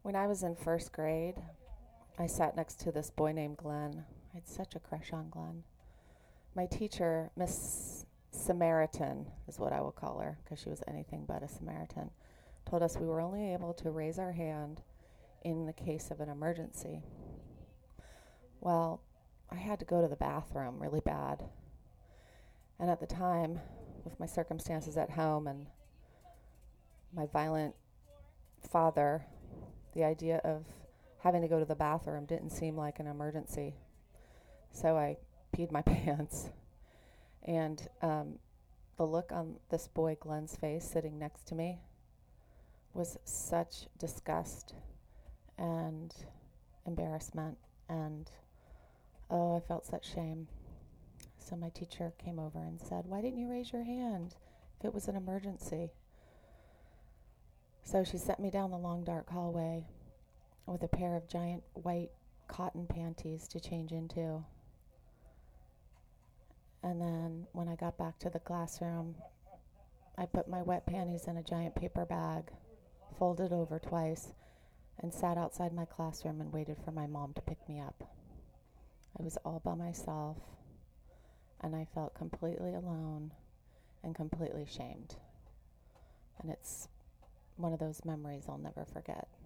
When I was in first grade, I sat next to this boy named Glenn. I had such a crush on Glenn. My teacher, Miss Samaritan, is what I will call her, because she was anything but a Samaritan, told us we were only able to raise our hand in the case of an emergency. Well, I had to go to the bathroom really bad. And at the time, with my circumstances at home and my violent father, the idea of having to go to the bathroom didn't seem like an emergency. So I peed my pants. And the look on this boy Glenn's face sitting next to me was such disgust and embarrassment. And I felt such shame. So my teacher came over and said, "Why didn't you raise your hand if it was an emergency?" So she sent me down the long dark hallway with a pair of giant white cotton panties to change into. And then when I got back to the classroom, I put my wet panties in a giant paper bag, folded over twice, and sat outside my classroom and waited for my mom to pick me up. I was all by myself, and I felt completely alone and completely shamed. And it's one of those memories I'll never forget.